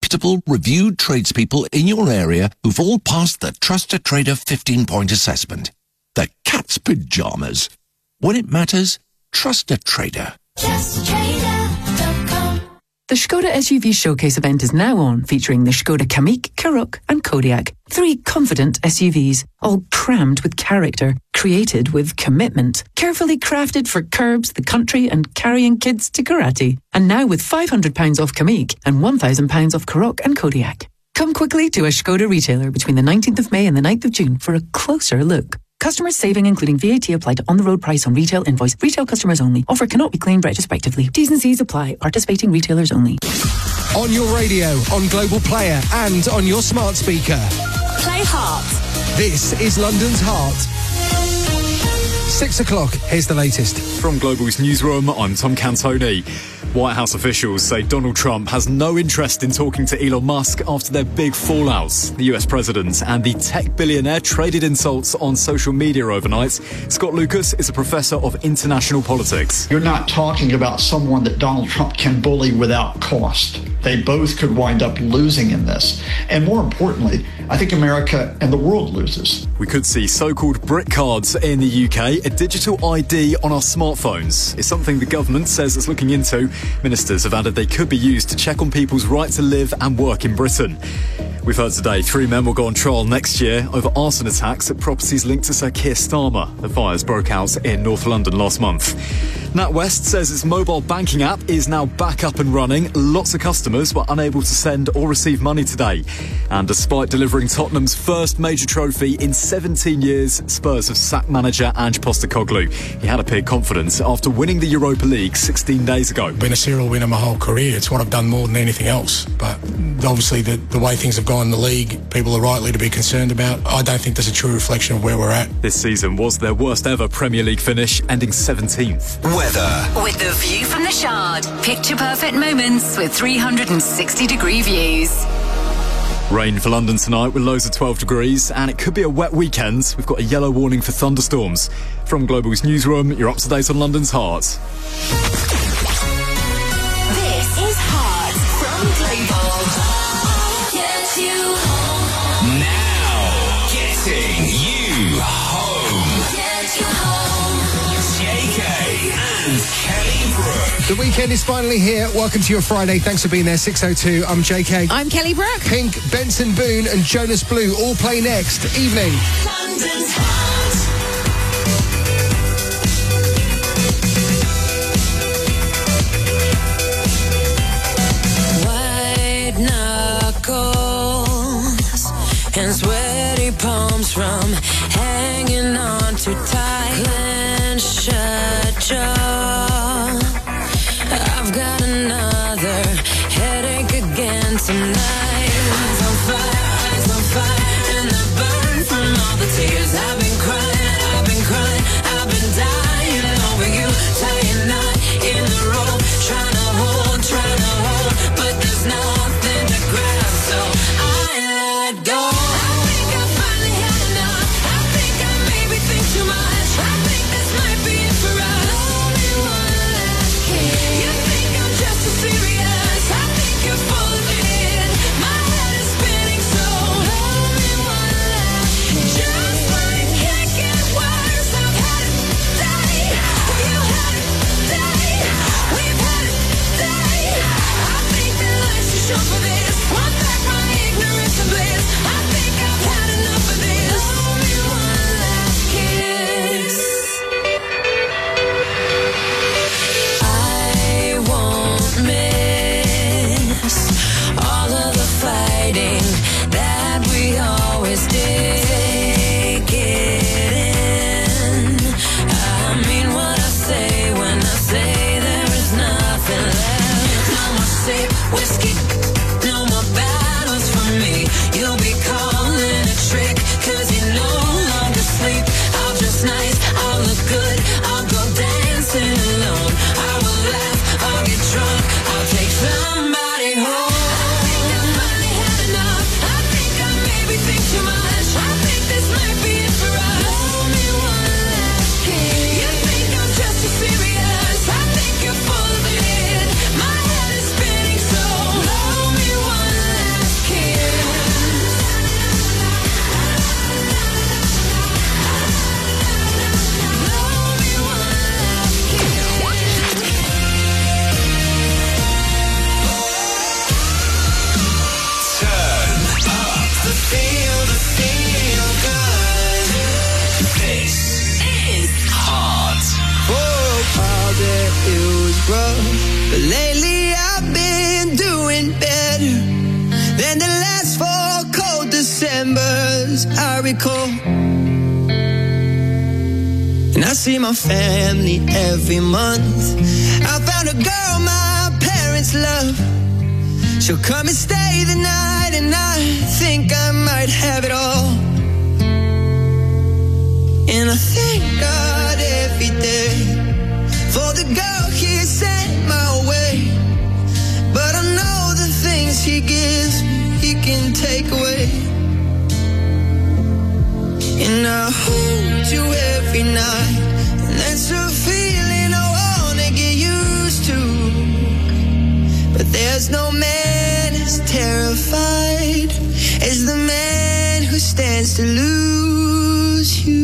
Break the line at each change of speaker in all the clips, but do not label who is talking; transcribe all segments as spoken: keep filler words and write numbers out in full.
reputable, reviewed tradespeople in your area who've all passed the Trusted Trader fifteen-point assessment. The cat's pyjamas. When it matters, trust a trader.
Just trader dot com.
The Skoda S U V Showcase event is now on, featuring the Skoda Kamiq, Karoq and Kodiaq. Three confident S U Vs, all crammed with character, created with commitment, carefully crafted for curbs, the country and carrying kids to karate. And now with five hundred pounds off Kamiq and one thousand pounds off Karoq and Kodiaq. Come quickly to a Skoda retailer between the nineteenth of May and the ninth of June for a closer look. Customers saving including V A T applied to on-the-road price on retail invoice. Retail customers only. Offer cannot be claimed retrospectively. T's and C's apply. Participating retailers only.
On your radio, on Global Player and on your smart speaker.
Play Heart.
This is London's Heart. Six o'clock, here's the latest.
From Global's newsroom, I'm Tom Cantoni. White House officials say Donald Trump has no interest in talking to Elon Musk after their big fallouts. The U S president and the tech billionaire traded insults on social media overnight. Scott Lucas is a professor of international politics.
You're not talking about someone that Donald Trump can bully without cost. They both could wind up losing in this. And more importantly, I think America and the world loses.
We could see so-called brick cards in the U K. A digital I D on our smartphones is something the government says it's looking into. Ministers have added they could be used to check on people's right to live and work in Britain. We've heard today three men will go on trial next year over arson attacks at properties linked to Sir Keir Starmer. The fires broke out in North London last month. NatWest says its mobile banking app is now back up and running. Lots of customers were unable to send or receive money today. And despite delivering Tottenham's first major trophy in seventeen years, Spurs have sacked manager Ange Postecoglou. He had appeared confident after winning the Europa League sixteen days ago.
Been a serial winner my whole career. It's what I've done more than anything else. But obviously the, the way things have gone in the league, people are rightly to be concerned about. I don't think that's a true reflection of where we're at.
This season was their worst ever Premier League finish, ending seventeenth.
Weather. With the view from the Shard. Picture perfect moments with three hundred sixty degree views.
Rain for London tonight with lows of twelve degrees, and it could be a wet weekend. We've got a yellow warning for thunderstorms. From Global's newsroom, you're up to date on London's Heart.
This is Heart from Global. Get you home.
Now, getting you home.
Get you home.
J K and Kelly Brook.
The weekend is finally here. Welcome to your Friday. Thanks for being there. six oh two, I'm J K.
I'm Kelly Brook.
Pink, Benson Boone and Jonas Blue all play next. Evening.
London's Heart.
White knuckles and sweaty palms from hanging on too tight. Clench shut jaw. I've got another headache again tonight. Eyes on fire, eyes on fire, and the burn from all the tears I've been crying, I've been crying, I've been dying over you. Tying knot in the rope, trying to hold, trying to hold, but there's nothing to grab, so I let go. I think I finally had enough. I think I maybe think too much. I think this might be it for us. Only one last kiss. You think I'm just too serious? I think you're full of it. My head is spinning, so only one last kiss. Just when it can't get worse, I've had it today. You had it today. We've had it today. I think that life's too short for this. Want back my ignorance and bliss. I think I've had enough of this. Only one last kiss. I won't miss all of the fighting that we always did. Take it in. I mean what I say when I say there is nothing left. No more sip whiskey, no more battles for me. You'll be calling a trick, cause you no longer sleep. I'll dress nice, I'll look good, I'll go dancing alone. I will laugh, I'll get drunk, I'll take somebody home. I think I finally had enough. it was rough, but lately I've been doing better than the last four cold Decembers I recall. And I see my family every month. I found a girl my parents love. She'll come and stay the night, and I think I might have it all. And I thank God every day for the girl he sent my way. But I know the things he gives me, he can take away. And I hold you every night, and that's a feeling I wanna get used to. But there's no man as terrified as the man who stands to lose you.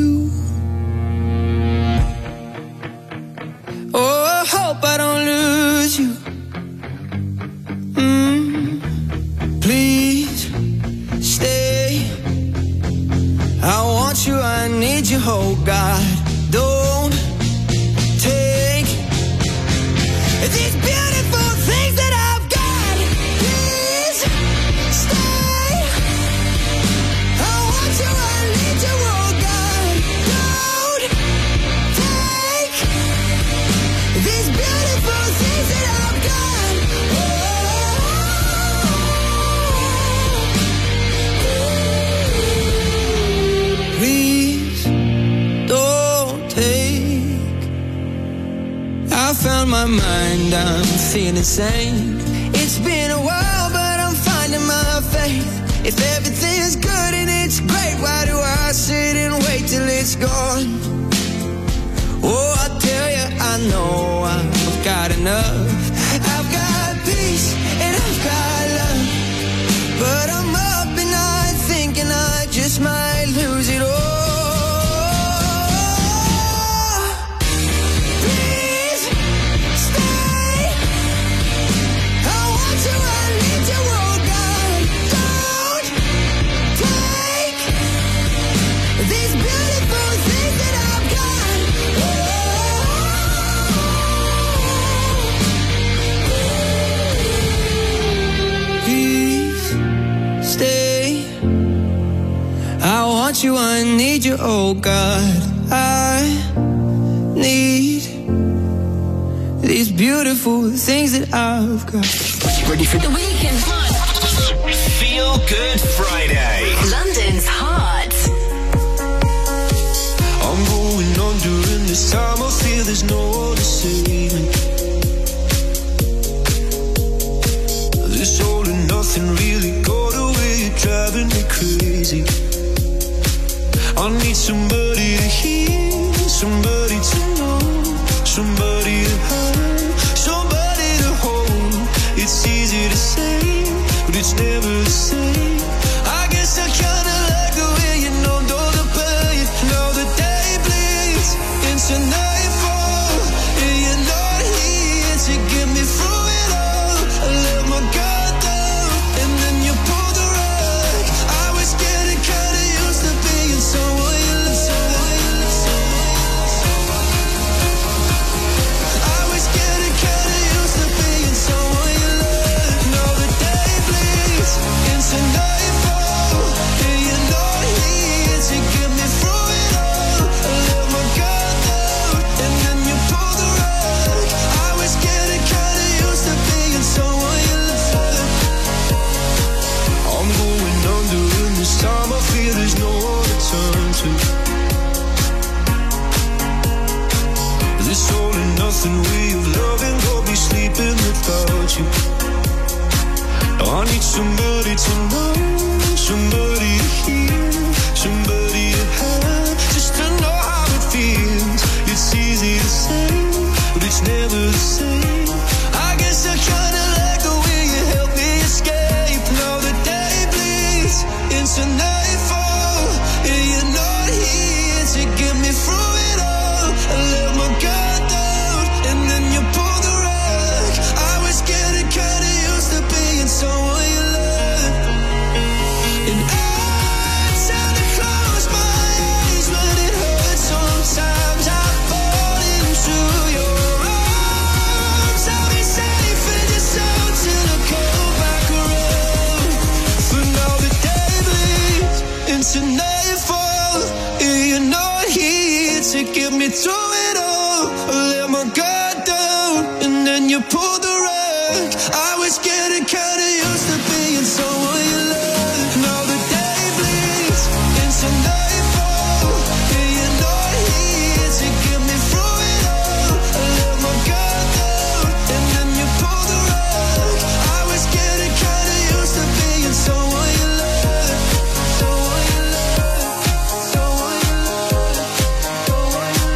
Oh, I hope I don't lose you. Mm, please stay. I want you, I need you, oh God. Don't take these beautiful things that I've got. Please stay. I want you, I need you, oh God. Don't take these beautiful things that I've got. Oh. Please don't take. I found my mind, I'm feeling sane. It's been a while, but I'm finding my faith. If everything's good and it's great, why do I sit and wait till it's gone? Oh, I tell you, I know I've got enough. I've got peace and I've got love. But I'm up and I'm thinking I just might lose it all. Please stay. I want you, I need you, oh God. Don't take these beautiful things that I've got. Please stay. I want you, I need you, oh God. I need these beautiful things that I've got.
Ready for the weekend?
Feel Good Friday.
London's heart.
I'm going on during this time. I feel there's no one to save me. This all and nothing really got away, you're driving me crazy. I need somebody to hear, somebody to know, somebody to have, somebody to hold. It's easy to say, but it's never the same. I guess I kinda like the way you know, know the pain. Now the day bleeds into nightfall, and you're not here to get me through it all. I let my guard down, and then you pulled the rug. I was getting kinda used to being someone you love, someone you love, someone you love. I was getting kinda used to being someone you love. Now the day bleeds into nightfall, and you're not here to get me through it all. I let my guard down, and then you pulled the rug. I was getting kinda used to being someone you love. I'm going under, and this time I feel there's no one to turn to. This all and nothing way of loving, go be sleeping without you. I need somebody to know, somebody to hear, somebody to have, just to know how it feels. It's easy to say, but it's never the same. I guess I kinda like the way you help me escape. Now the day bleeds into nightfall, and you're not here to get me through it all. I let my guard down, and then you pull the rug. I was getting kinda used to being someone you love. And I try to close my eyes, but it hurts sometimes. I fall into your arms. into nightfall. You're not here to get me through it all. I let my guard down, and then you pulled the rug. I was getting kinda used to being someone you love. Now the day bleeds into nightfall. You're not here to get me through it all. I let my guard down, and then you pulled the rug. I was getting kinda used to being someone you love. Someone you love. Someone you love. Someone you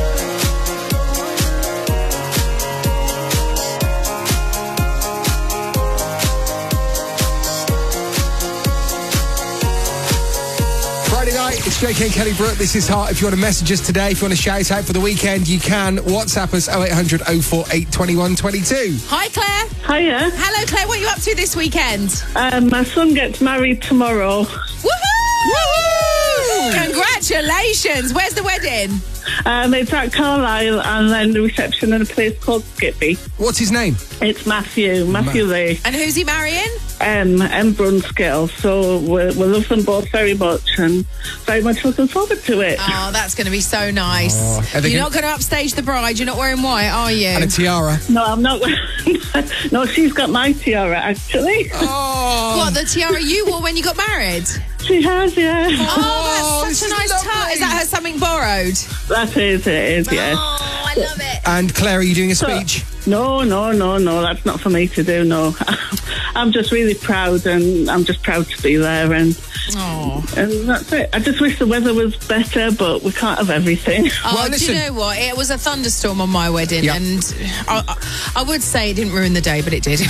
Friday night, it's J K and Kelly Brook. This is Heart. If you want to message us today, if you want to shout out for the weekend, you can. WhatsApp us oh eight hundred oh four eight two one two two.
Hi, Claire.
Hiya.
Hello, Claire. What are you up to this weekend?
Um, my son gets married tomorrow.
Woohoo! Woohoo! Congratulations. Where's the wedding?
Um, it's at Carlisle, and then the reception in a place called Skippy.
What's his name?
It's Matthew, Matthew
Ma-
Lee.
And who's he marrying?
Um, M. Brunskill. So we we love them both very much, and very much looking forward to it.
Oh, that's going to be so nice.
Oh, are they
You're
gonna-
not going to upstage the bride. You're not wearing white, are you?
And a tiara.
No, I'm not. No, she's got my tiara, actually.
Oh.
What, the tiara you wore when you got married?
She has, yeah.
Oh, that's
this
such a
is
nice
lovely.
touch. Is that her something borrowed?
That is, it is, yes.
Oh, I love it.
And Claire, are you doing a speech?
No, no, no, no, that's not for me to do, no. I'm just really proud, and I'm just proud to be there, and
Oh.
and that's it. I just wish the weather was better, but we can't have everything.
Oh,
Well,
do
listen.
you know what? It was a thunderstorm on my wedding,
Yeah.
and I, I, I would say it didn't ruin the day, but it did.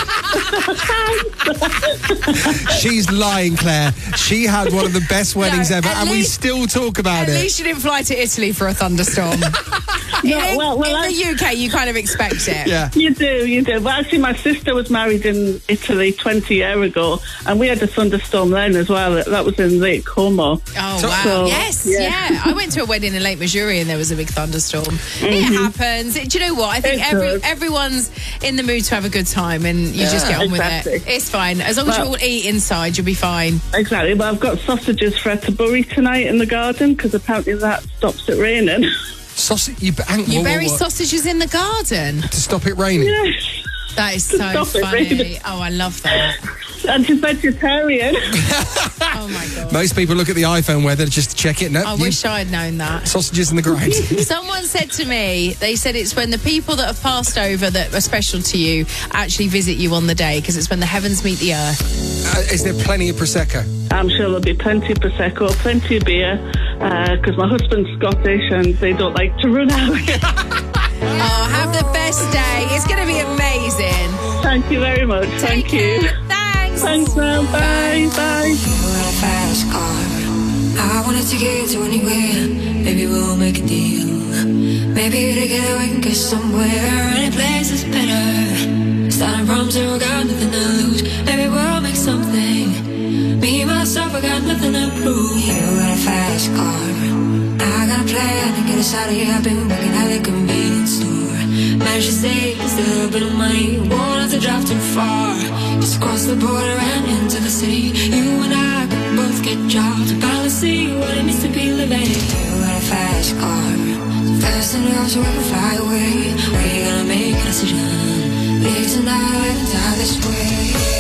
She's lying, Claire. She had one of the best weddings
No,
ever,
at
and we
least-
still talk about
At
it.
least you didn't fly to Italy for a thunderstorm.
No,
in
well, well,
in
I-
the U K, you kind of expect it.
Yeah.
You do, you do. Well, actually, my sister was married in Italy twenty years ago, and we had a thunderstorm then as well. That was in Lake Como.
Oh,
So-
wow.
So,
yes,
yeah.
yeah. I went to a wedding in Lake Missouri and there was a big thunderstorm. It happens. It- do you know what? I think
Mm-hmm. It
every
does.
everyone's in the mood to have a good time, and you just
Yeah.
get on
Exactly.
with it. It's fine. As long as you
Well-
all eat inside, you'll be fine.
Exactly. But I've got sausages for her to bury tonight in the garden, because apparently that stops it raining.
Sausage. You, hang,
You
whoa, whoa,
bury
whoa.
sausages in the garden.
To stop it raining.
Yes.
That is
To
so
stop it
funny.
raining.
Oh, I love that.
And she's vegetarian.
Oh, my God.
Most people look at the iPhone weather just to check it. No,
I
you-
wish I had known that.
sausages in the grate.
Someone said to me, they said it's when the people that have passed over that are special to you actually visit you on the day, because it's when the heavens meet the earth.
uh, is there plenty of prosecco?
I'm sure there'll be plenty of Prosecco, plenty of beer, because my husband's Scottish and they don't like to run out.
Oh, have the best day. It's going to be amazing.
Thank you very much.
Take
Thank you.
care. Thanks.
Thanks now. Bye. Bye.
a fast car. I wanna take it to anywhere. Maybe we'll make a deal. Maybe together we can get somewhere. Any place is better. Starting from zero, got nothing to lose. Maybe we'll make something. Me, myself, I got nothing to prove. You got a fast car. I got a plan to get us out of here. I've been working at the convenience store. Managed to save just a little bit of money. Won't have to drive too far. Just cross the border and into the city. You and I can both get jobs. Finally see what it means to be living. You got a fast car. So fast enough so we can fly away. We're gonna make a decision. Live tonight and die this way.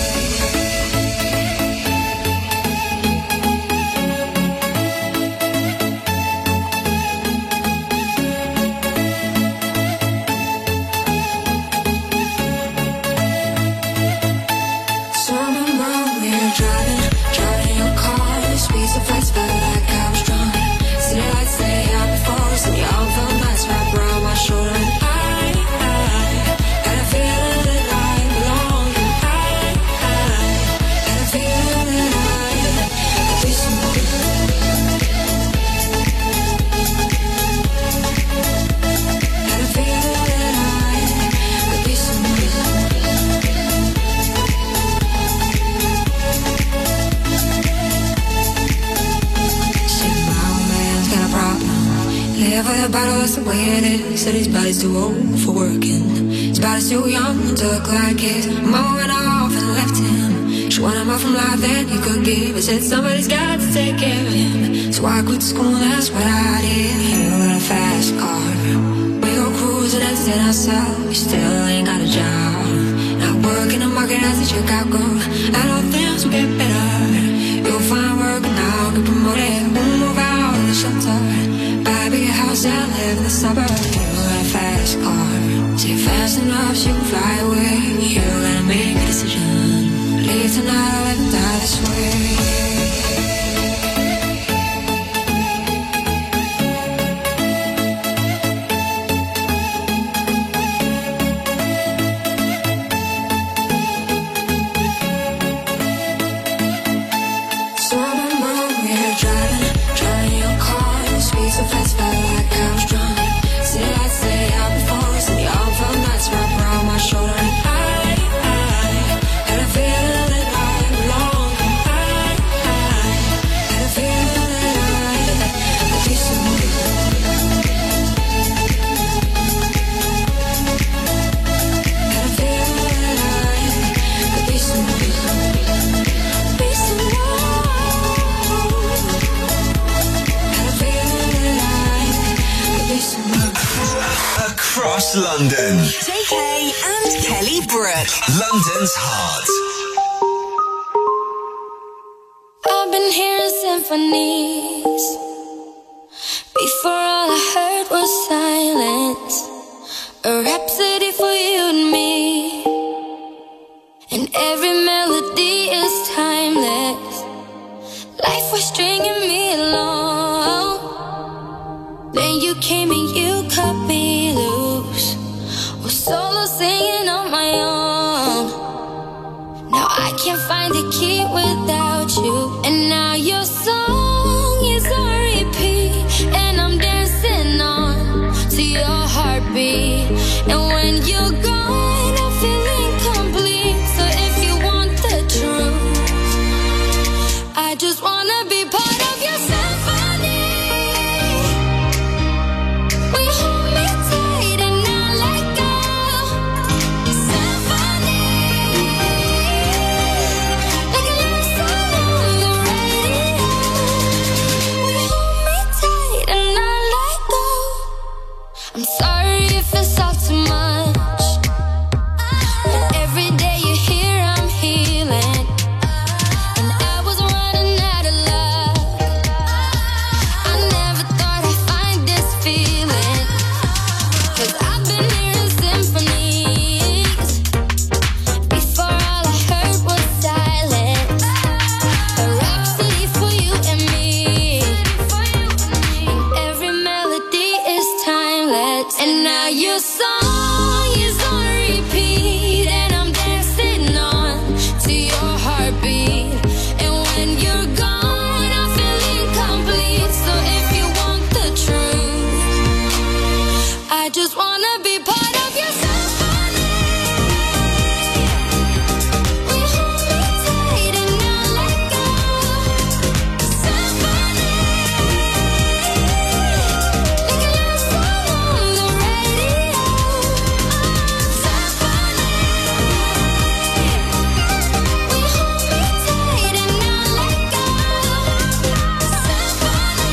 That's the way it is. Said his body's too old for working. His body's too young to look like his. Mama went off and left him. Wish one more from life that you could give. I said somebody's got to take care of him. So I quit school, that's what I did. You got a fast car. We go cruising and set ourselves. You still ain't got a job. Not working the market as a checkout girl. I know things will get better. You'll find work now, get promoted. We'll move out of the shelter. Buy a bigger house and live in the suburbs. You got a fast car. Say fast enough, she can fly away. You gotta make a decision. Leave tonight or let me die this way.
Across London.
J K and Kelly Brook.
London's Heart.
I've been hearing symphonies. Before all I heard was silence. A rhapsody for you and me. And every melody is timeless. Life was stringing me along. Then you came and you cut me loose. Was solo singing on my own. Now I can't find the key without you. And now your song is on repeat. And I'm dancing on to your heartbeat. And when you're gone, I feel incomplete. So if you want the truth, I just wanna be part of your symphony. We hold me tight and not let go. Symphony, like a love song on the radio. We hold me tight and not let go. I'm sorry if it's all too much, but every day you're here I'm healing. And I was running out of luck. I never thought I'd find this feeling. Cause I've been hearing symphonies. Before all I heard was silence. A rhapsody for you and me. And every melody is timeless. And now your song is on repeat. And I'm dancing on to your heartbeat. And when you're gone, I feel incomplete. So if you want the truth, I just wanna be part of your symphony. We hold me tight and not let go. Symphony, like a love song on the radio. Symphony, we hold me tight and not let go. Symphony,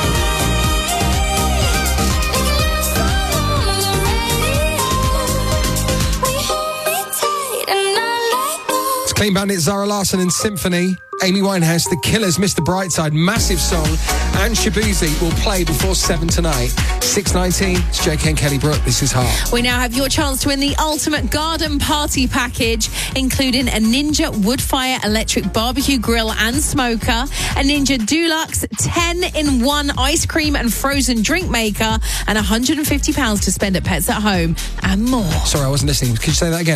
like a love song on the radio. We hold me tight and not let go.
It's Clean Bandit, Zara Larsson and Symphony. Amy Winehouse, The Killers, Mister Brightside, massive song. And Shabuzi will play before seven tonight. six nineteen, it's J K and Kelly Brook. This is Heart.
We now have your chance to win the ultimate garden party package, including a Ninja Woodfire electric barbecue grill and smoker, a Ninja Dulux ten in one ice cream and frozen drink maker, and one hundred fifty pounds to spend at Pets at Home, and more.
Sorry, I wasn't listening. Could you say that again?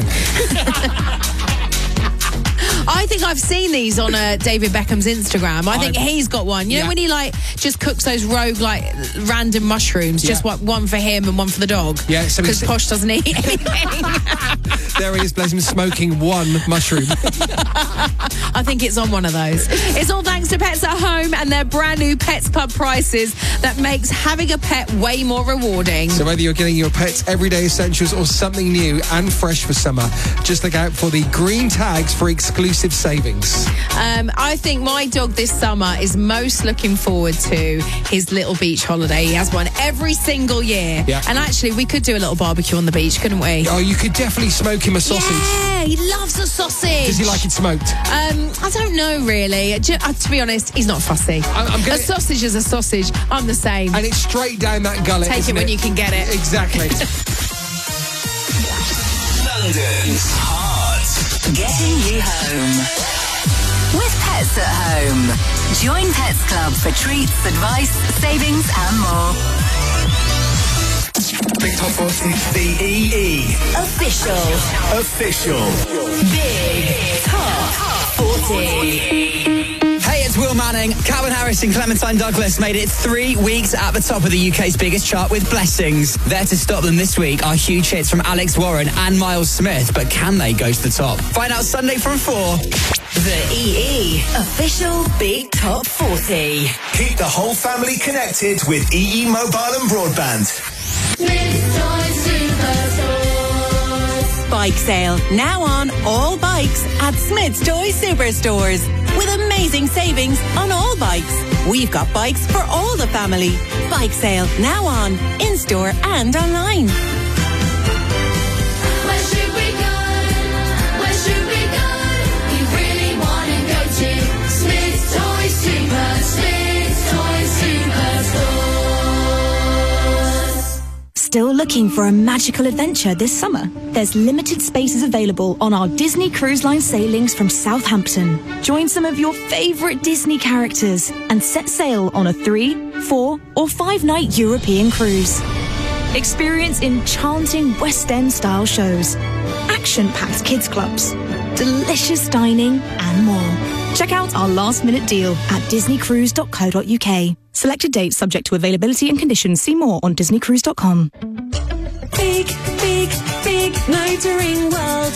I think I've seen these on uh, David Beckham's Instagram. I think
I've-
he's got one. You know
Yeah.
when he like just cooks those rogue like random mushrooms, just
Yeah.
what one for him and one for the dog.
Yeah, so
because
it's-
Posh doesn't eat anything.
There he is, bless him, smoking one mushroom.
I think it's on one of those. It's all thanks to Pets at Home and their brand new Pets Club prices that makes having a pet way more rewarding.
So whether you're getting your pet's everyday essentials or something new and fresh for summer, just look out for the green tags for exclusive savings.
Um, I think my dog this summer is most looking forward to his little beach holiday. He has one every single year.
Yeah.
And actually, we could do a little barbecue on the beach, couldn't we?
Oh, you could definitely smoke him a sausage.
Yeah, he loves a sausage.
Does he like it smoked?
Um, I don't know, really. Ju- uh, to be honest, he's not fussy.
I'm, I'm gonna...
A sausage is a sausage. I'm the same.
And it's straight down that gullet.
Take it when
it?
you can get it.
Exactly.
London's Heart.
Getting you home. With Pets at Home. Join Pets Club for treats, advice, savings and more.
Big Top forty. The E E.
Official.
Official.
Big Top forty.
Hey, it's Will Manning. Calvin Harris and Clementine Douglas made it three weeks at the top of the U K's biggest chart with Blessings. There to stop them this week are huge hits from Alex Warren and Miles Smith, but can they go to the top? Find out Sunday from four.
The E E. Official Big Top forty.
Keep the whole family connected with E E Mobile and Broadband.
Bike sale now on all bikes at Smith's Toy Superstores with amazing savings on all bikes. We've got bikes for all the family. Bike sale now on in store and online.
Where should we go? Where should we go? You really want to go to Smith's Toy Super, Smith's Toy Superstores.
Still looking for a magical adventure this summer? There's limited spaces available on our Disney Cruise Line sailings from Southampton. Join some of your favourite Disney characters and set sail on a three, four or five night European cruise. Experience enchanting West End style shows, action-packed kids clubs, delicious dining and more. Check out our last minute deal at disney cruise dot co dot uk. Selected dates subject to availability and conditions. See more on disney cruise dot com.
Big, big, big motoring world.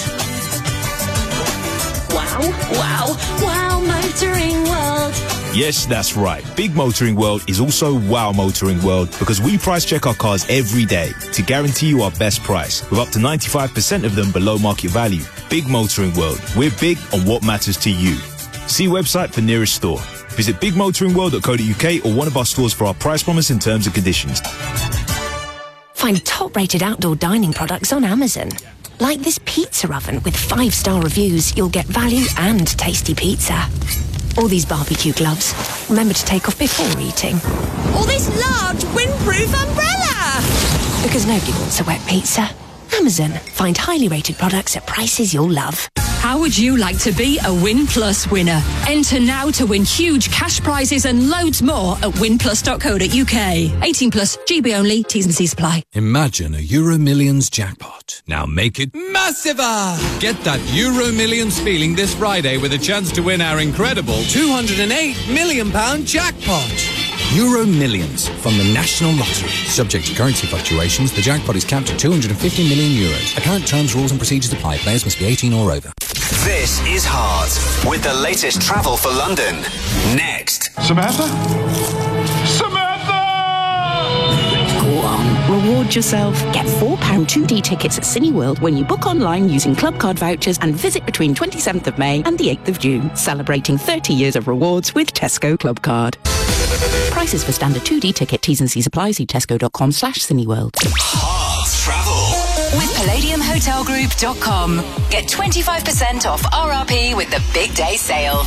Wow, wow, wow, motoring world.
Yes, that's right. Big Motoring World is also Wow Motoring World because we price check our cars every day to guarantee you our best price with up to ninety-five percent of them below market value. Big Motoring World. We're big on what matters to you. See website for nearest store. Visit big motoring world dot co dot uk or one of our stores for our price promise and terms and conditions.
Find top-rated outdoor dining products on Amazon. Like this pizza oven with five-star reviews, you'll get value and tasty pizza. All these barbecue gloves. Remember to take off before eating.
Or this large windproof umbrella.
Because nobody wants a wet pizza. Amazon. Find highly rated products at prices you'll love.
How would you like to be a Win Plus winner? Enter now to win huge cash prizes and loads more at win plus dot co dot uk. eighteen plus, G B only, T's and C's apply.
Imagine a Euro Millions jackpot. Now make it
Massiva! Get that Euro Millions feeling this Friday with a chance to win our incredible two hundred eight million pounds jackpot.
Euro Millions from the National Lottery. Subject to currency fluctuations, the jackpot is capped at two hundred fifty million euros. Account terms, rules and procedures apply. Players must be eighteen or over.
This is Heart with the latest travel for London. Next.
Samantha? Samantha!
Go on, reward yourself. Get four pound two D tickets at Cineworld when you book online using club card vouchers and visit between twenty-seventh of May and the eighth of June. Celebrating thirty years of rewards with Tesco Club Card. Prices for standard two D ticket, T's and C's apply. See tesco.com slash Cineworld.
Heart travel.
With palladium hotel group dot com. Get twenty-five percent off R R P with the big day sale.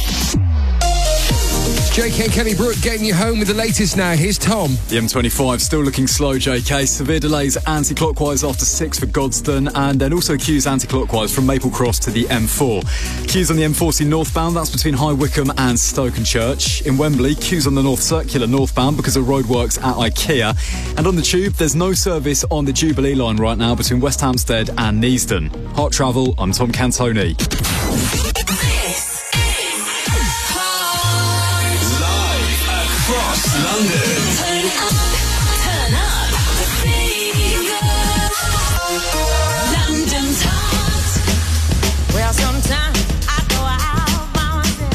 J K and Kelly Brook getting you home with the latest now. Here's Tom.
The M twenty-five still looking slow, J K. Severe delays anti-clockwise after six for Godstone, and then also queues anti-clockwise from Maple Cross to the M four. Queues on the M forty northbound, that's between High Wycombe and Stokenchurch. In Wembley, queues on the North Circular northbound because of roadworks at IKEA. And on the Tube, there's no service on the Jubilee line right now between West Hampstead and Neasden. Hot Travel, I'm Tom Cantoni.
Across London.
Turn up, turn up the fever. London's Heart.
Well, sometimes I go out by myself.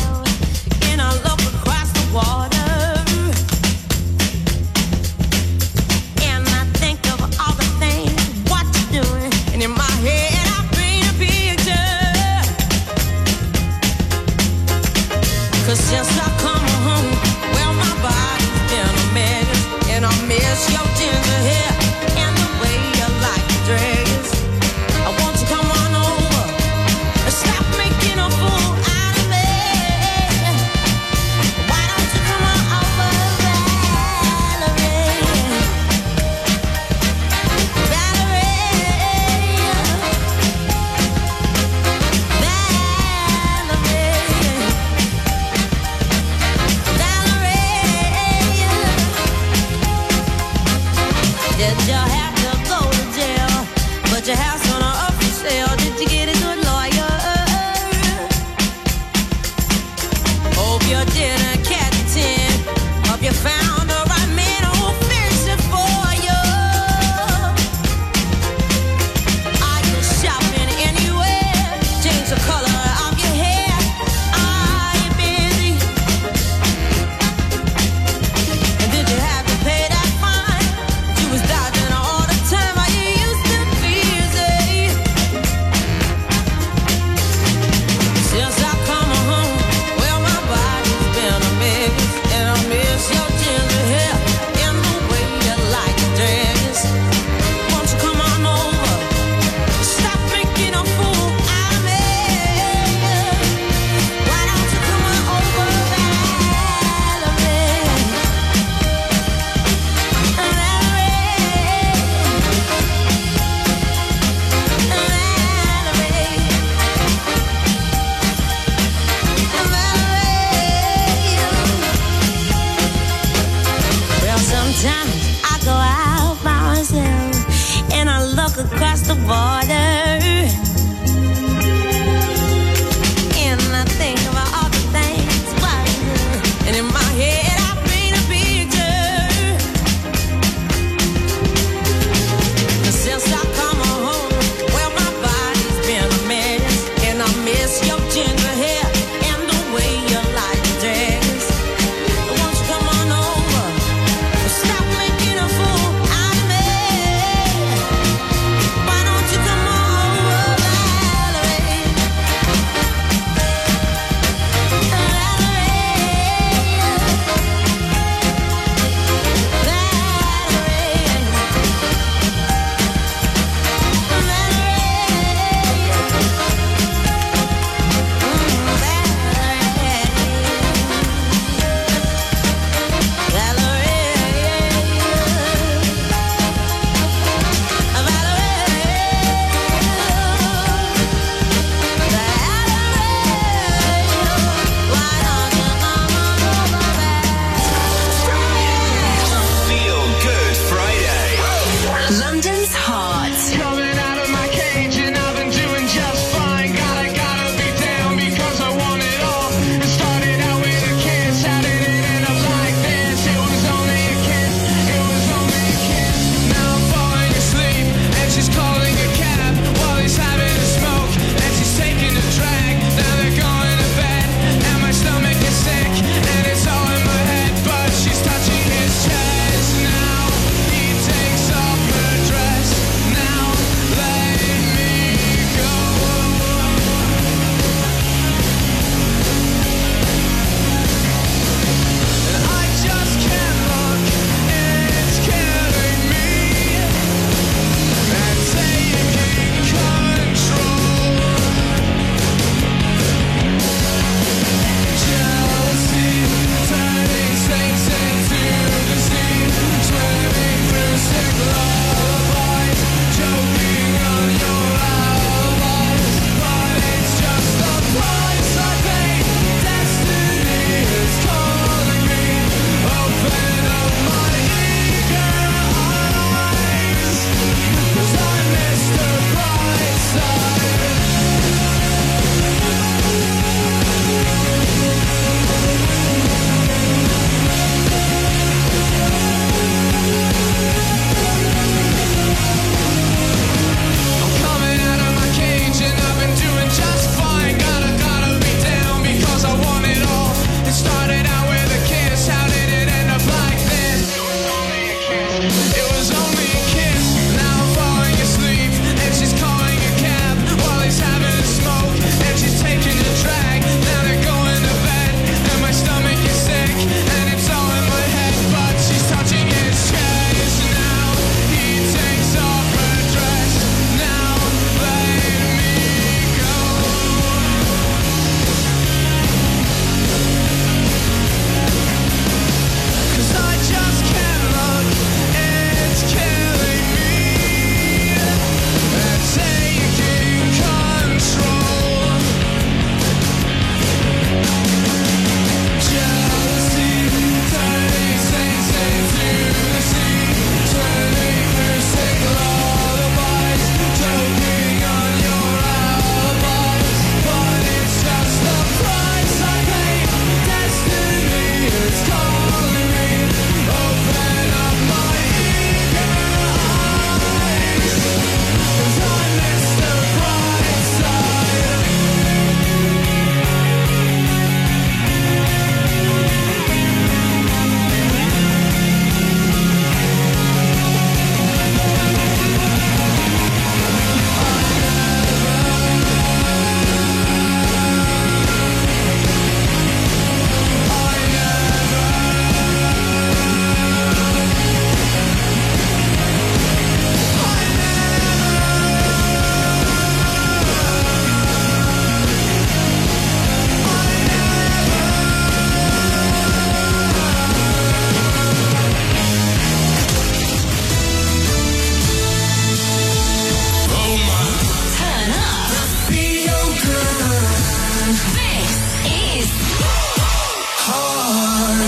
'Cause since I come home, well, my body's been a mess, and I miss your ginger hair and the way you like to dress. I want you to come on over and stop making a fool out of me. Why don't you come on over, Valerie? Did you have to go to jail? But your house on a up for sale. Did you get a good lawyer? Hope you didn't catch a tin. Hope you found the right man who'll fix it for you. Are you shopping anywhere? Change the color of your hair. Are you busy? And did you have to pay that fine? You was dodging all the time. Are you used to busy? Since I come home, well, my body's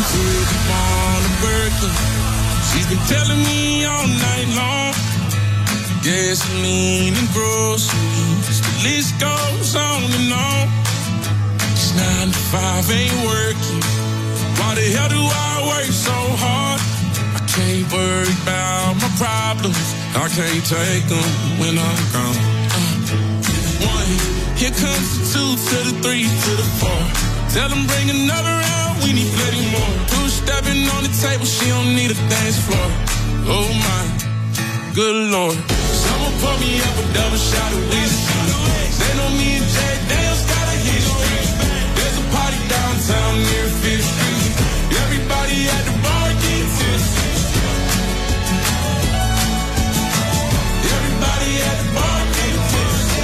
took him on a Berkeley. She's been telling me all night long. Gasoline and groceries, the list goes on and on. This nine to five ain't working. Why the hell do I work so hard? I can't worry about my problems. I can't take them when I'm gone. Uh, one, here comes the two to the three to the four. Tell them bring another round, we need plenty more. Two stepping on the table, she don't need a dance floor. Oh my, good Lord. Someone pour me up a double shot of whiskey. They know me and Jack Daniels got a history. There's a party downtown near Fifth Street. Everybody at the bar get tipsy. Everybody at the bar get tipsy.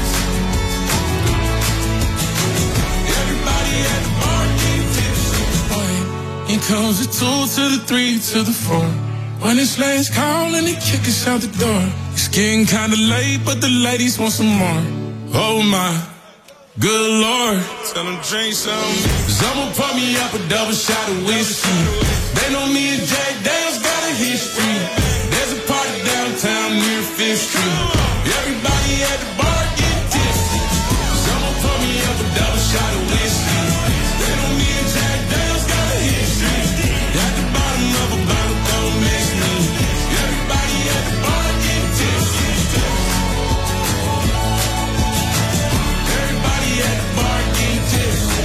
Everybody at the bar get tipsy. Boy, here comes the two to the three to the four. When it's last call and they kick us out the door. It's getting kinda late, but the ladies want some more. Oh my, good Lord. Tell them drink some. Someone pour me up a double shot of whiskey. They know me and Jack Daniels got a history. There's a party downtown near Fifth Street. Everybody at the bar get tipsy. Someone pour me up a double shot of whiskey. They know me and Jack Daniels got a history. At the bottom of a bottle, don't miss me. Everybody at the bar get tipsy. Everybody at the bar get tipsy.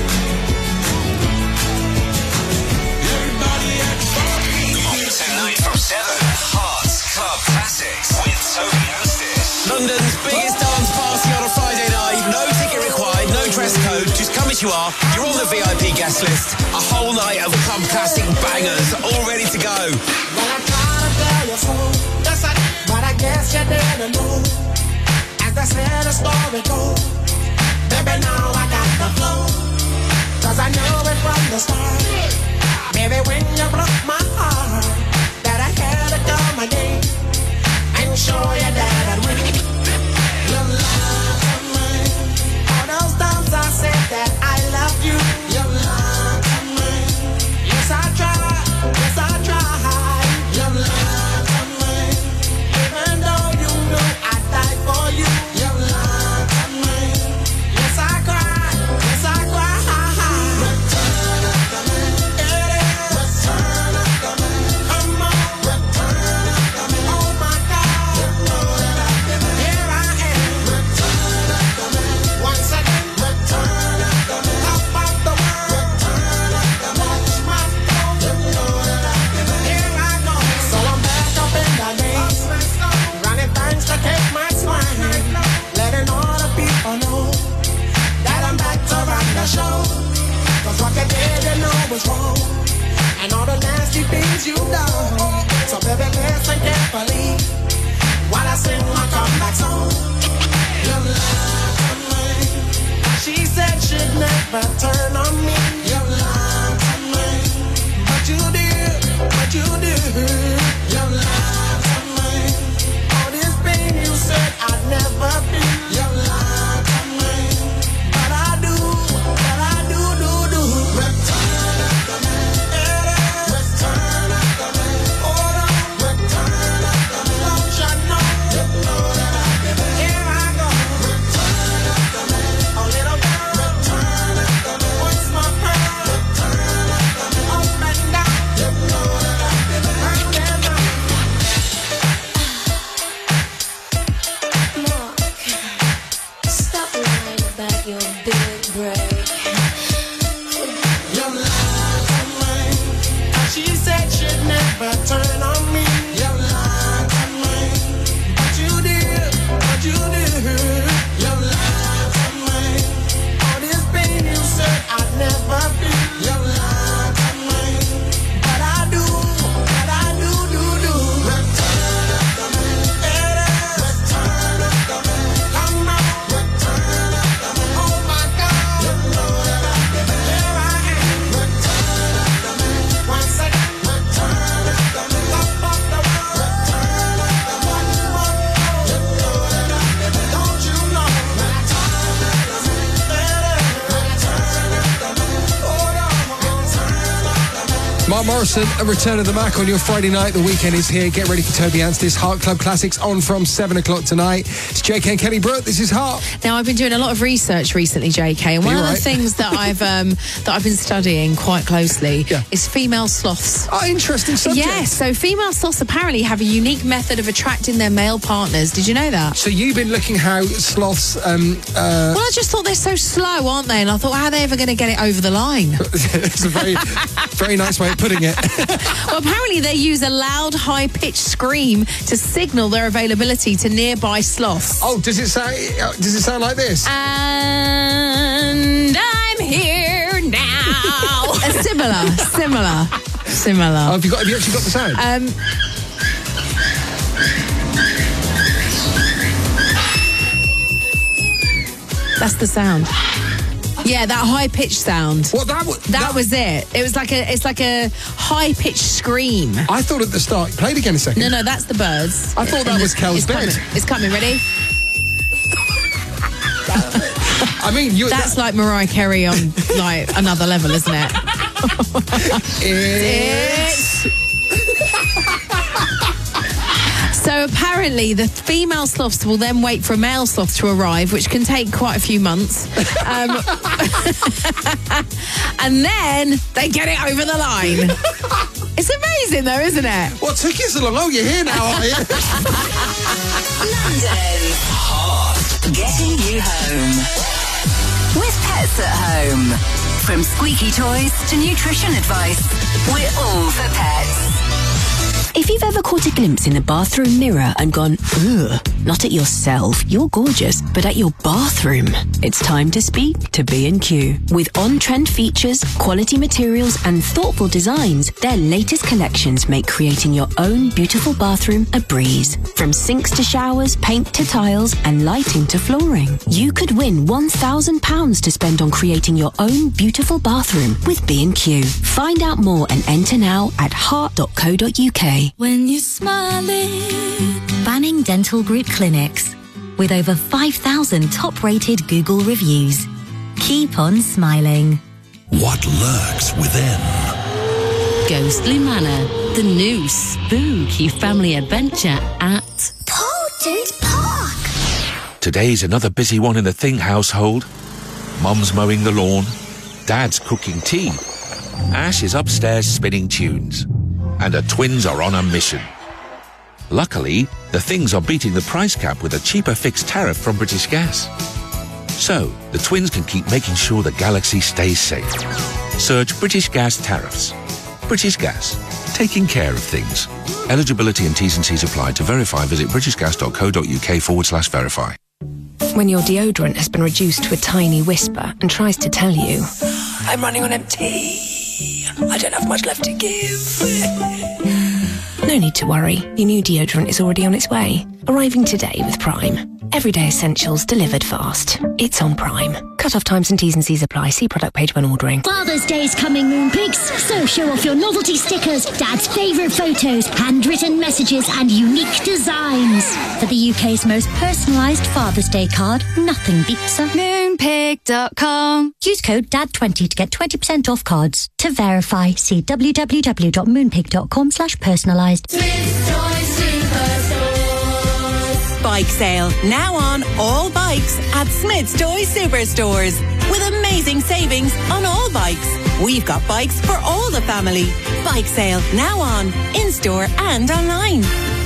Everybody at the bar get tipsy.
Tonight from seven, Hearts Club Classics with Toby Hosted.
London's biggest dance party on a Friday night. No ticket required, no dress code. Just come as you are. You're on the V I P guest list. A whole night of club classic bangers, all ready to go.
Well, I tried to tell you so, yes I did, but I guess you didn't know. As I said, the story goes, baby, now I got the flow. Cause I knew it from the start. Baby, when you broke my heart, that I had to come again and show you that I'd win. You lied to me. All those times I said that I loved you. You lied to me. Yes, I tried. Yes, I tried. You lied to me. Even though you know I'd die for you. You lied to me. Yes, I cried. Yes, I cried. Return it to me. It is. Return it to me. Come on. Return it to me. Oh my God. You know that I did it. Here I am. Return it to me. Once again. Return it to me. Top of the world. Return it to me. Watch my flow. You know that I did it. Here I go. So I'm back up in the game. Running things to take my swing. Letting all the people know that I'm back to run the show. Cause what you did, you know was wrong. And all the nasty things you done. So baby, listen carefully while I sing my comeback song. You lied to me. She said she'd never turn on me. You lied to me. But you did, but you did. You lied to me. All this pain you said I'd never feel. You lied to me. But I do, but I do, do, do. Return it to me. It is. Return it to me. Hold on. Return it to me. Don't you know? You know that I did it. Here I go. Return it to me. A little girl. Return it to me. What's my prayer?
Mark Morrison, a return of the Mac on your Friday night. The weekend is here. Get ready for Toby Anstis. Heart Club Classics on from seven o'clock tonight. It's J K and Kelly Brook. This is Heart.
Now, I've been doing a lot of research recently, J K, and one
You're
of
right.
the things that I've um, that I've been studying quite closely
Yeah.
is female sloths.
Oh, interesting subject.
Yes, so female sloths apparently have a unique method of attracting their male partners. Did you know that?
So you've been looking how sloths... Um, uh,
Well, I just thought they're so slow, aren't they? And I thought, how are they ever going to get it over the line?
it's a very, very nice way of putting it.
Well, apparently they use a loud, high-pitched scream to signal their availability to nearby sloths.
Oh, does it sound? Does it sound like this?
And I'm here now. Uh, similar, similar, similar.
Oh, have you got? Have you actually got the sound?
Um, that's the sound. Yeah, that high pitched sound.
What that was?
That, was it. It was like a. It's like a high pitched scream.
I thought at the start. Play it again a second.
No, no, that's the birds.
I thought that was Kel's
it's
bed.
Coming. It's coming. Ready?
I mean, you.
That's like Mariah Carey on like another level, isn't it?
It's...
So apparently the female sloths will then wait for a male sloth to arrive, which can take quite a few months. Um, and then they get it over the line. It's amazing though, isn't it?
What took you so long? Oh, you're here now, are you?
London. Heart. Getting you home. With Pets at Home. From squeaky toys to nutrition advice, we're all for pets.
If you've ever caught a glimpse in the bathroom mirror and gone, ugh, not at yourself, you're gorgeous, but at your bathroom, it's time to speak to B and Q. With on-trend features, quality materials and thoughtful designs, their latest collections make creating your own beautiful bathroom a breeze. From sinks to showers, paint to tiles and lighting to flooring. You could win one thousand pounds to spend on creating your own beautiful bathroom with B and Q. Find out more and enter now at heart dot co dot uk.
When you're smiling.
Banning Dental Group Clinics. With over five thousand top-rated Google reviews. Keep on smiling.
What lurks within?
Ghostly Manor, the new spooky family adventure at
Potent Park.
Today's another busy one in the Thing household. Mum's mowing the lawn. Dad's cooking tea. Ash is upstairs spinning tunes. And her twins are on a mission. Luckily, the Things are beating the price cap with a cheaper fixed tariff from British Gas. So, the twins can keep making sure the galaxy stays safe. Search British Gas tariffs. British Gas, taking care of things. Eligibility and T's and C's apply. To verify, visit britishgas.co.uk forward slash verify.
When your deodorant has been reduced to a tiny whisper and tries to tell you, I'm running on empty. I don't have much left to give. No need to worry. Your new deodorant is already on its way. Arriving today with Prime. Everyday essentials delivered fast. It's on Prime. Cut-off times and T's and C's apply. See product page when ordering.
Father's Day's coming, Moonpigs. So show off your novelty stickers, Dad's favourite photos, handwritten messages and unique designs. For the U K's most personalised Father's Day card, nothing beats a moonpig dot com. Use code D A D twenty to get twenty percent off cards. To verify, see w w w dot moonpig dot com slash personalised.
Bike sale now on all bikes at Smith's Toy Superstores with amazing savings on all bikes. We've got bikes for all the family. Bike sale now on in store and online.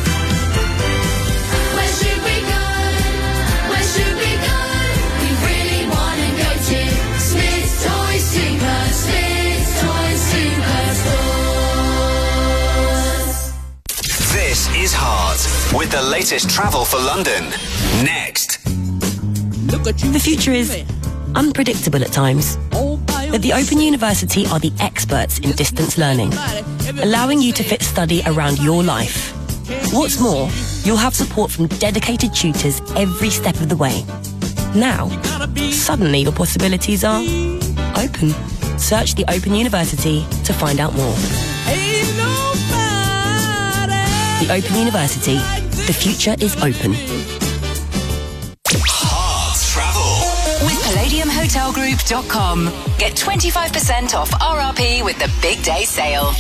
Where should we go? Where should we go? We really want to go to Smith's Toy Super, Smith's Toy Superstores.
This is Heart with the latest travel for London. Next.
The future is unpredictable at times, but the Open University are the experts in distance learning, allowing you to fit study around your life. What's more, you'll have support from dedicated tutors every step of the way. Now, suddenly your possibilities are open. Search the Open University to find out more. The Open University. The future is open.
With Palladium Hotel dental group dot com. Get twenty-five percent off R R P with the Big Day Sale.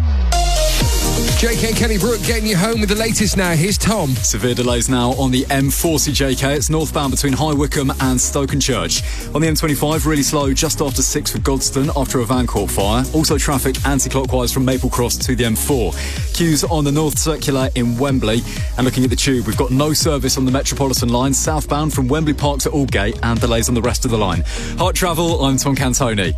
J K and Kelly Brook getting you home with the latest now. Here's Tom.
Severe delays now on the M forty, J K. It's northbound between High Wycombe and Stokenchurch. On the M twenty-five, really slow just after six for Godstone after a van caught fire. Also traffic anti-clockwise from Maple Cross to the M four. Queues on the North Circular in Wembley. And looking at the tube, we've got no service on the Metropolitan line southbound from Wembley Park to Aldgate and delays on the rest of the line. Heart Travel, I'm Tom Cantoni.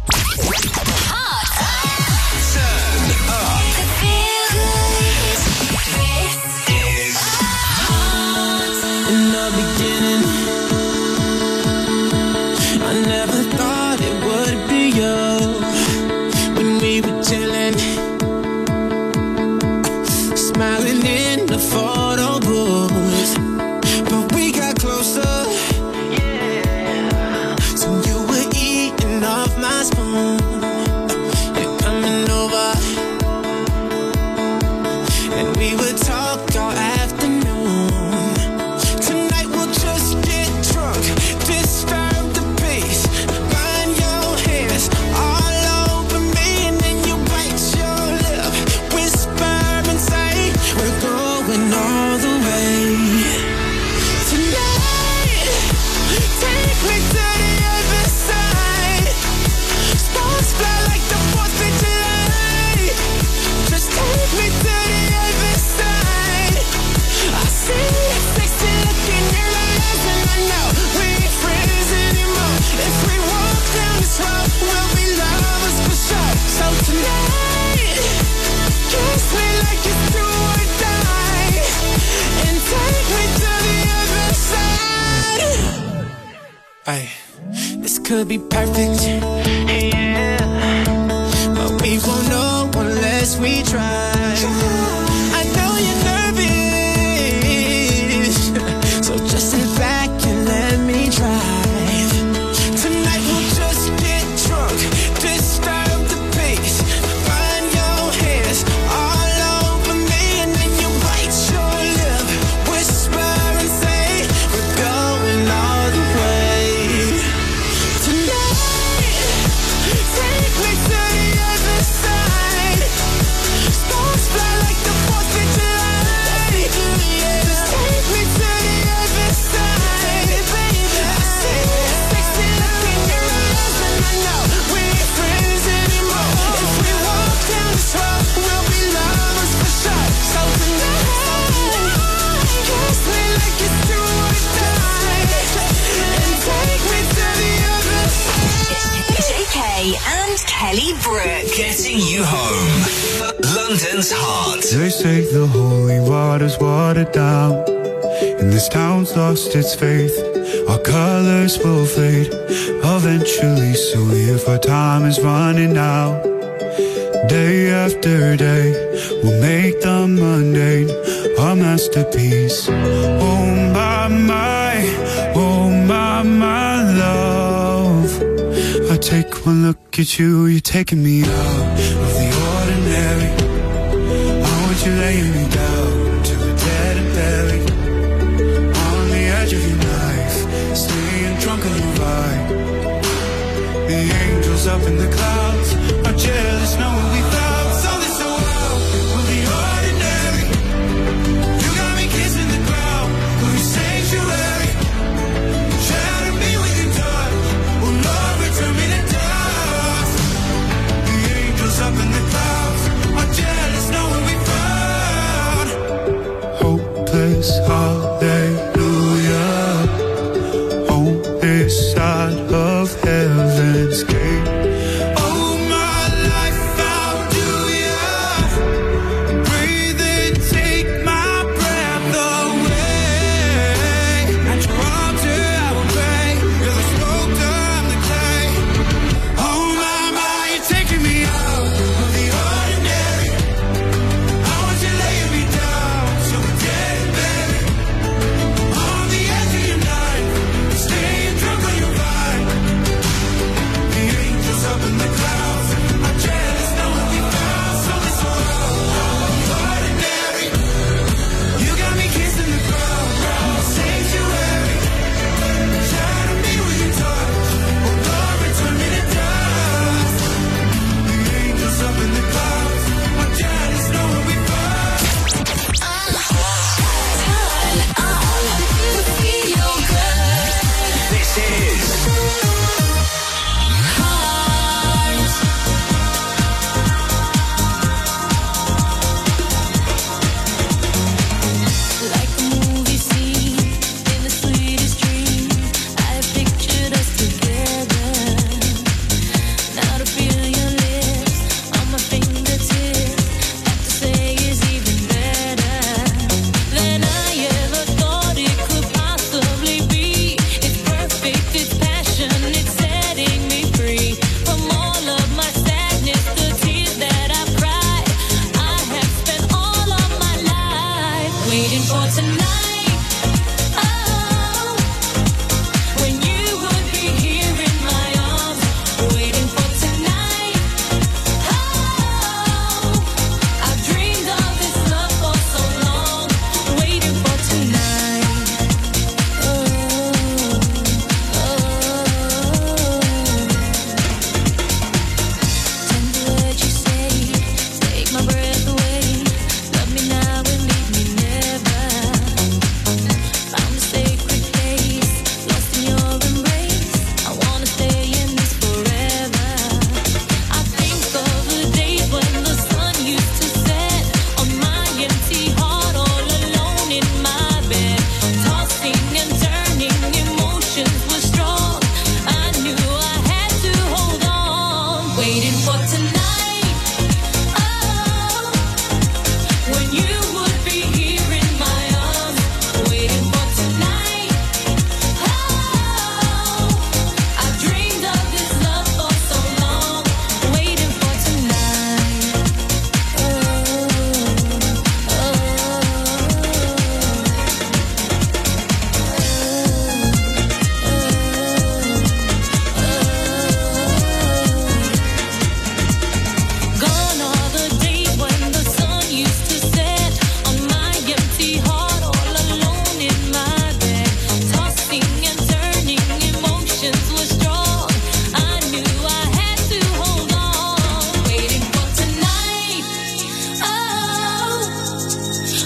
In the beginning, I never thought it would be you. When we were chilling, smiling in the photo booth, but we got closer. So you were eating off my spoon, you're coming over, and we would talk all afternoon. Ay, this could be perfect, yeah, but we won't know unless we try. I know you're nervous, so just sit back and let me drive. Tonight we'll just get drunk, disturb the peace, find your hands all over me, and then you bite your lip, whisper and say we're going all the way.
And Kelly Brook
getting you home. London's heart.
They say the holy water's watered down, and this town's lost its faith. Our colors will fade eventually, so if our time is running out, day after day, we'll make the mundane our masterpiece. Oh my, my, oh my, my love, I take one look at you, you're taking me out of the ordinary. I want you laying me down to the dead and buried, on the edge of your knife, staying drunk on your vibe. The angels up in the clouds are jealous knowing we found something so wild. We'll be ordinary. You got me kissing the ground, we'll be sanctuary. Shatter me with your touch, oh Lord, return me to dust. The angels up in the clouds are jealous knowing we found hopeless hallelujah on this side of heaven's gate. Oh,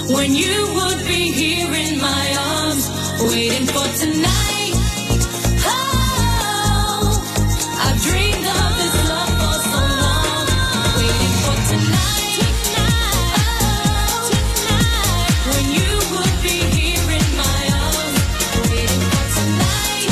when you would be here in my arms, waiting for tonight. Oh, I've dreamed of this love for so long, waiting for tonight. Oh, when you would be here in my arms, waiting for tonight.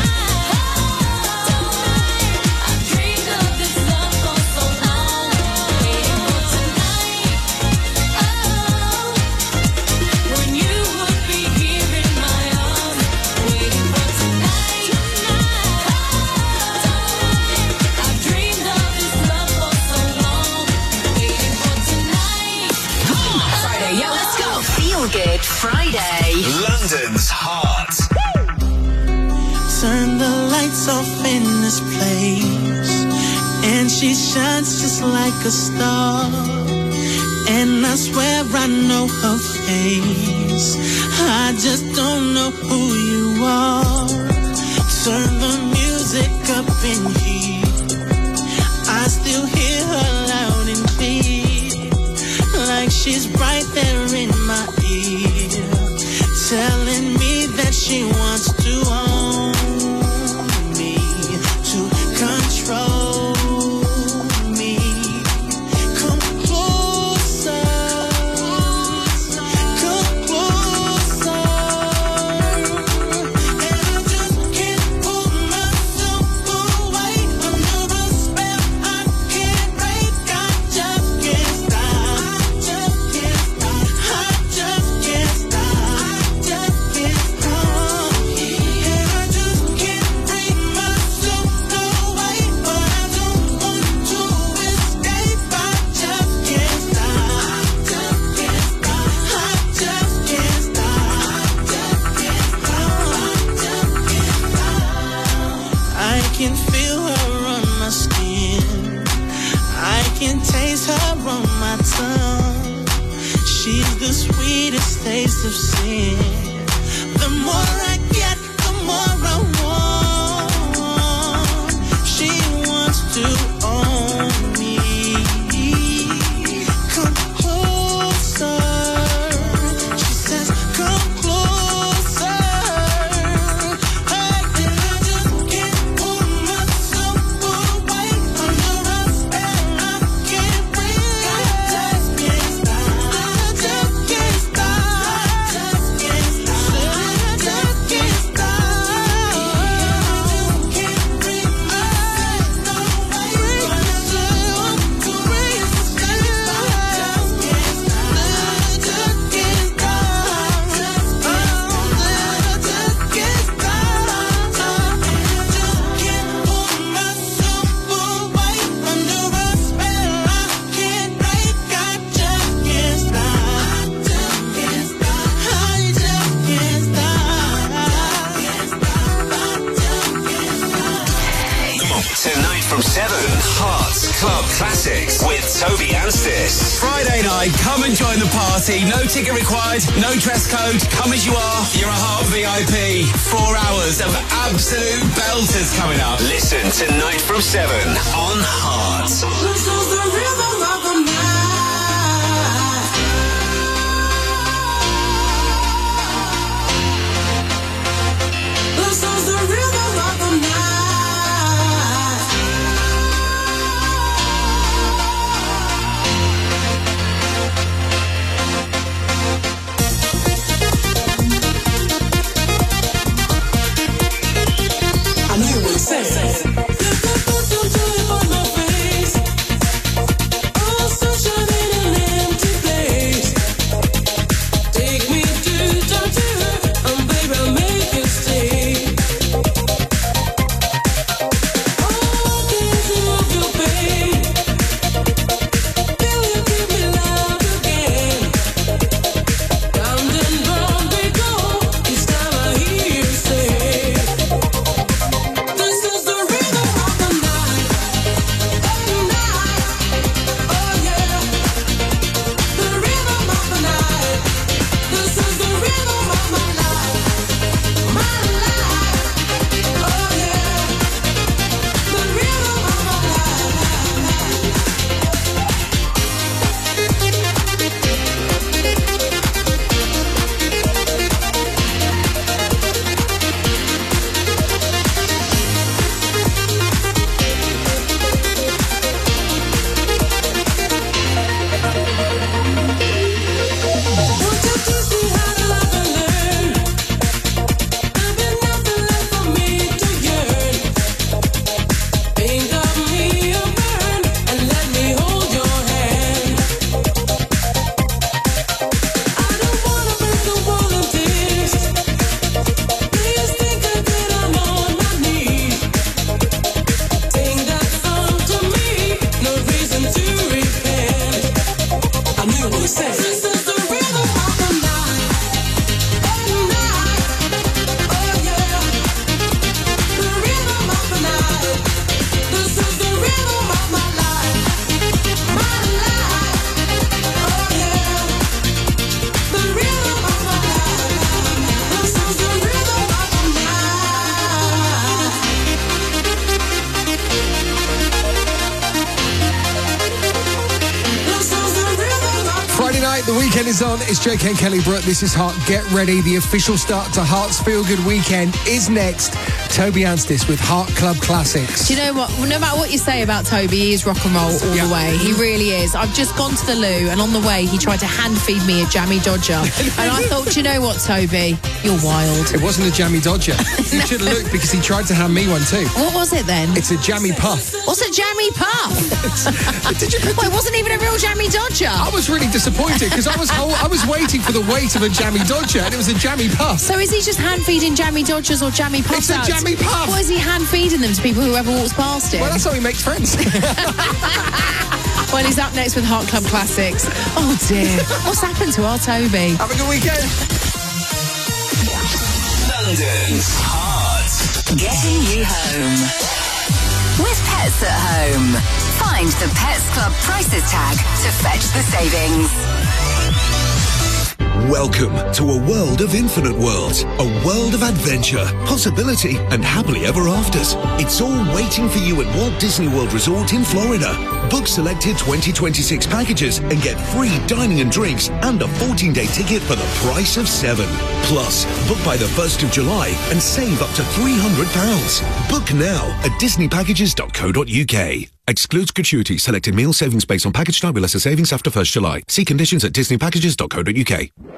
Oh, I've dreamed of this love for so long, waiting for tonight. Oh, when you would be here in my arms, waiting for tonight. I've dreamed of this love for so long, waiting for tonight.
Friday, yeah, let's go. Feel Good Friday.
London's heart.
Turn the lights off in this place, and she shines just like a star. And I swear I know her face, I just don't know who you are. Turn the music up in here, I still hear her loud and clear, like she's right there in my ear, telling me that she wants to own me, to control me. Come closer, come closer, and I just can't pull myself away under a spell I can't break. I just can't stop, I just can't stop, I just can't stop, I just can't stop, and I just can't bring myself away, but I don't want to escape. I just can't stop, I just can't stop, I just can't stop, I just can't stop, I just can't stop. I can feel her on my skin, I can taste her on my tongue. She's the sweetest taste of sin. The more I get, the more I want. She wants to own me. Come closer. She says, come closer. Hey, and I just can't pull myself away under a spell I can't break. I just can't stop, I just can't stop, I just can't stop, I just can't stop. Can't bring myself away, but I just want to escape. I just can't stop, I just can't stop, I just can't stop, and I just can't pull myself away under a spell I can't break. I just can't stop, I just can't stop, I just can't stop.
Tonight from seven, Hearts Club Classics with Toby Anstis.
Friday night, come and join the party. No ticket required, no dress code. Come as you are. You're a Heart V I P. Four hours of absolute belters coming up.
Listen tonight from seven on Heart.
This is the rhythm of the night. This is the rhythm of the night. I know you would say. On my face.
right, the weekend is on. It's J K and Kelly Brook. This is Heart. Get ready. The official start to Heart's Feel Good Weekend is next. Toby Anstis with Heart Club Classics.
Do you know what? No matter what you say about Toby, he is rock and roll all
Yeah.
the way. He really is. I've just gone to the loo, and on the way, he tried to hand feed me a jammy dodger. And I thought, do you know what, Toby? You're wild.
It wasn't a jammy dodger. You should have looked because he tried to hand me one too.
What was it then?
It's a jammy puff.
What's a jammy puff?
Did you?
Well, it wasn't even a real jammy dodger.
I was really disappointed because I was whole, I was waiting for the weight of a jammy dodger and it was a jammy puff.
So is he just hand feeding jammy dodgers or jammy puffs
It's a
out?
jammy puff.
What is he hand feeding them to people whoever walks past him?
Well, that's how he makes friends.
Well, he's up next with Heart Club Classics. Oh dear, what's happened to our Toby?
Have a good weekend.
London's Heart.
Getting you home. With Pets at Home. Find the Pets Club prices tag to fetch the savings.
Welcome to a world of infinite worlds, a world of adventure, possibility, and happily ever afters. It's all waiting for you at Walt Disney World Resort in Florida. Book selected twenty twenty-six packages and get free dining and drinks and a fourteen-day ticket for the price of seven. Plus, book by the first of July and save up to three hundred pounds. Book now at disney packages dot co dot uk. Excludes gratuity. Selected meal savings based on package type with lesser savings after first July. See conditions at disney packages dot co dot uk.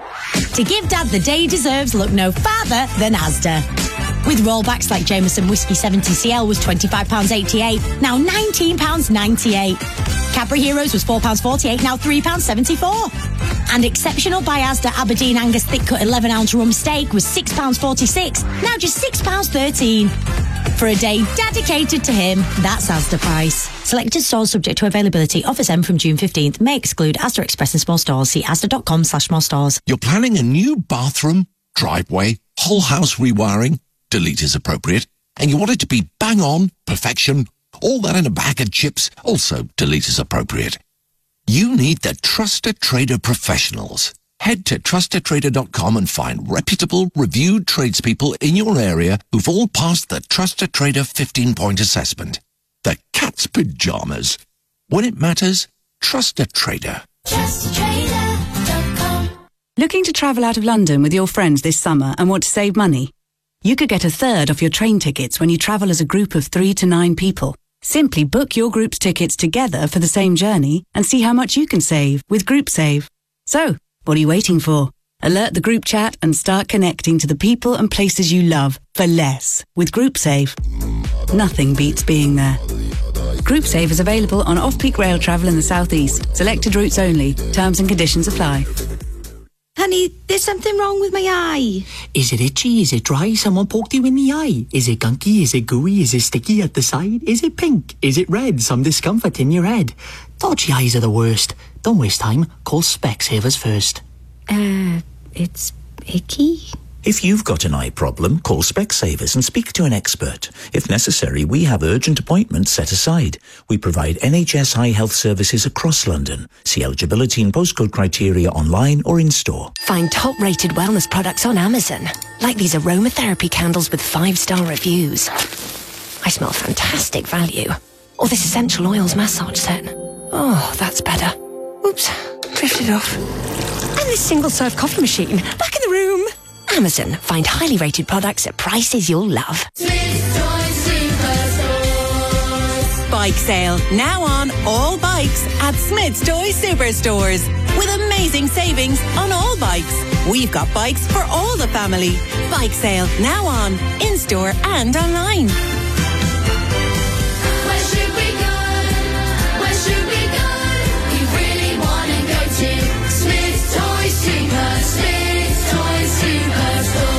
To give Dad the day he deserves, look no farther than Asda. With rollbacks like Jameson Whiskey seventy C L was twenty-five pounds eighty-eight, now nineteen pounds ninety-eight. Cadbury Heroes was four pounds forty-eight, now three pounds seventy-four. And exceptional by Asda Aberdeen Angus thick cut eleven ounce rump steak was six pounds forty-six, now just six pounds thirteen. For a day dedicated to him, that's Asda price. Selected stores subject to availability. Offers end from June fifteenth. May exclude Asda Express and small stores. See asda.com slash small stores.
You're planning a new bathroom, driveway, whole house rewiring, delete is appropriate, and you want it to be bang on, perfection, all that in a bag of chips, also delete is appropriate. You need the Trusted Trader professionals. Head to trusted trader dot com and find reputable, reviewed tradespeople in your area who've all passed the Trusted Trader fifteen-point assessment. The cat's pajamas. When it matters, trust a trader.
Trust trader dot com.
Looking to travel out of London with your friends this summer and want to save money? You could get a third off your train tickets when you travel as a group of three to nine people. Simply book your group's tickets together for the same journey and see how much you can save with GroupSave. So, what are you waiting for? Alert the group chat and start connecting to the people and places you love for less with GroupSave. Nothing beats being there. GroupSave is available on off-peak rail travel in the southeast. Selected routes only. Terms and conditions apply.
Honey, there's something wrong with my eye.
Is it itchy? Is it dry? Someone poked you in the eye? Is it gunky? Is it gooey? Is it sticky at the side? Is it pink? Is it red? Some discomfort in your head? Dodgy eyes are the worst. Don't waste time. Call Specsavers first.
Uh, it's icky.
If you've got an eye problem, call Specsavers and speak to an expert. If necessary, we have urgent appointments set aside. We provide N H S eye health services across London. See eligibility and postcode criteria online or in store.
Find top-rated wellness products on Amazon, like these aromatherapy candles with five-star reviews. I smell fantastic value. Or this essential oils massage set. Oh, that's better. Oops, drifted off. And this single-serve coffee machine, back in the room. Amazon. Find highly rated products at prices you'll love.
Bike sale now on all bikes at Smith's Toy Superstores with amazing savings on all bikes. We've got bikes for all the family. Bike sale now on in store and online.
Where should we go? Where should we go? We really want to go to Smith's Toy Super, Smith's Toy Superstores.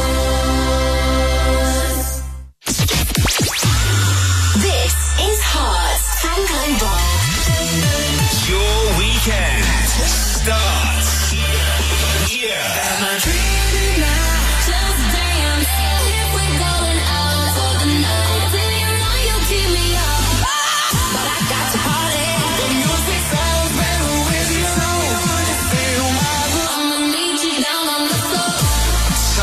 This is Hearts from Global.
Your weekend starts here.
Am I dreaming now? Just dance. If we're going out for the night, then you know you keep me up. But I got to party. The music sounds better with you. So you wanna feel my love. I'ma meet you down on the floor.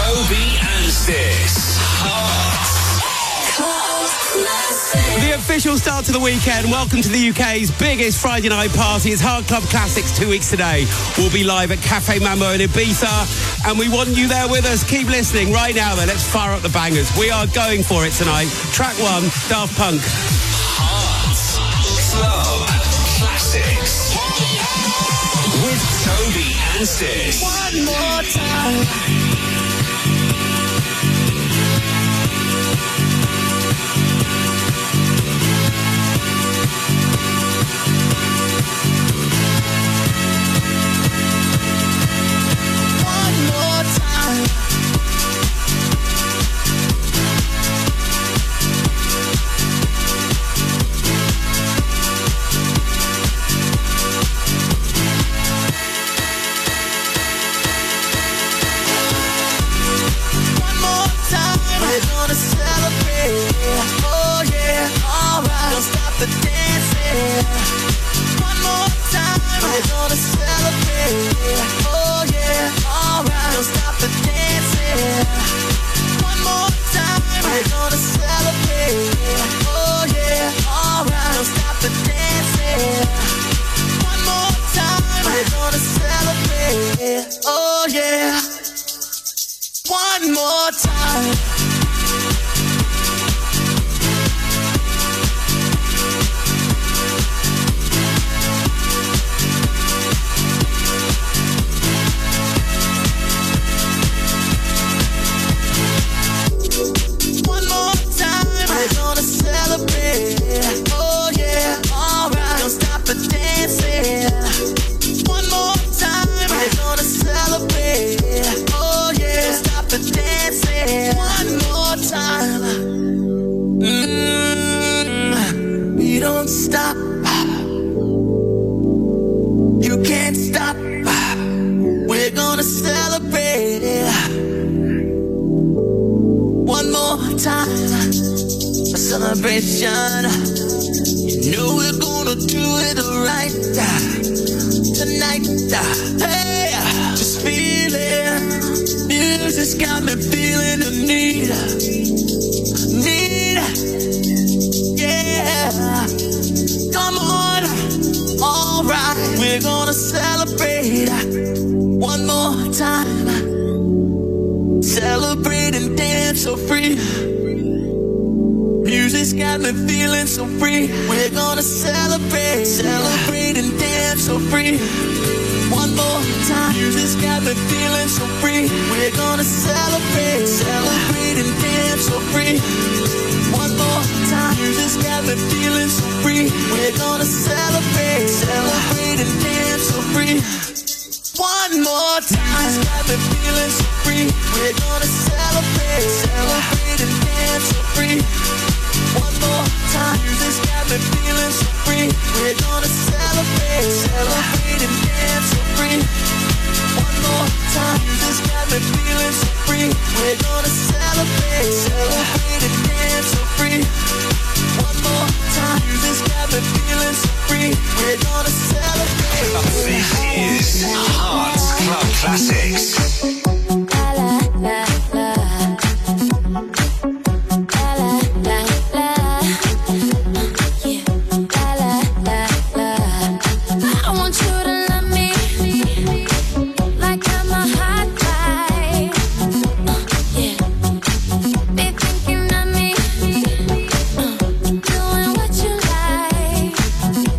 Toby Anstis. Heart.
The official
unusual start to the weekend. Welcome to the U K's biggest Friday night party. It's Hard Club Classics two weeks today. We'll be live at Cafe Mambo in Ibiza, and we want you there with us. Keep listening right now, then. Let's fire up the bangers. We are going for it tonight. Track one, Daft Punk.
Hard Club Classics with Toby and Sis.
One more time.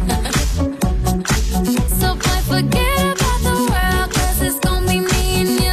Forget about the world, 'cause it's gonna be me and you.